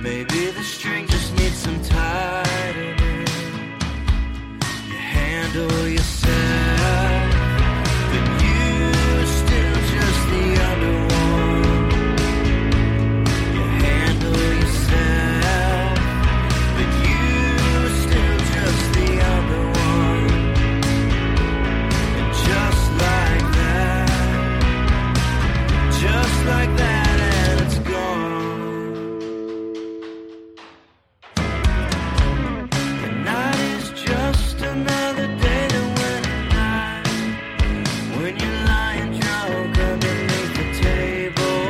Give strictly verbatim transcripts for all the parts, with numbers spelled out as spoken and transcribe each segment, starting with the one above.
Maybe the string just needs some tightening. You handle yourself, but you still just the other one. You handle yourself, but you still just the other one. And just like that, just like that, and it's gone. Another day that went by, when you're lying drunk underneath the table.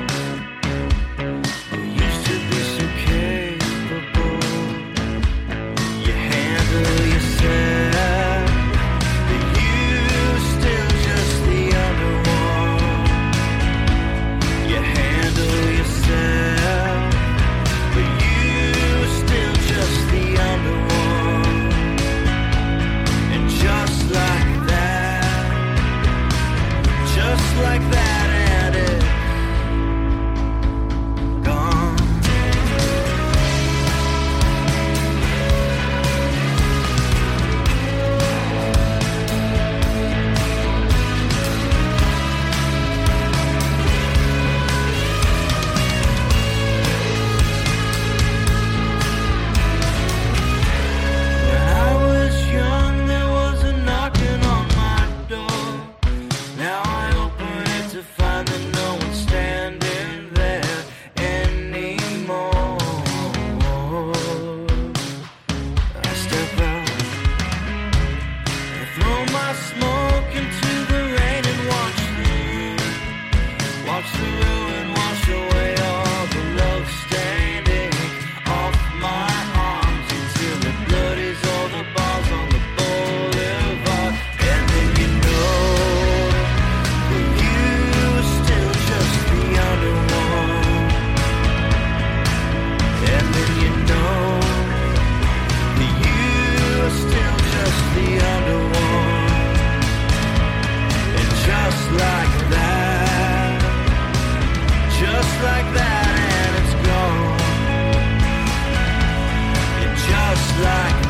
You used to be so capable. You handle yourself, but you still just the other one. You handle yourself, but you still just the other one. Just like that, just like that, and it's gone. When I was young, now I open it to find that no one's standing there anymore. I step out, I throw my smoke into the rain and watch the, watch the ruin wash away all the love standing off my arms until the blood is all the bars on the boulevard. And then you know and then you know that you're still just the other one. And just like that, just like that, and it's gone. And just like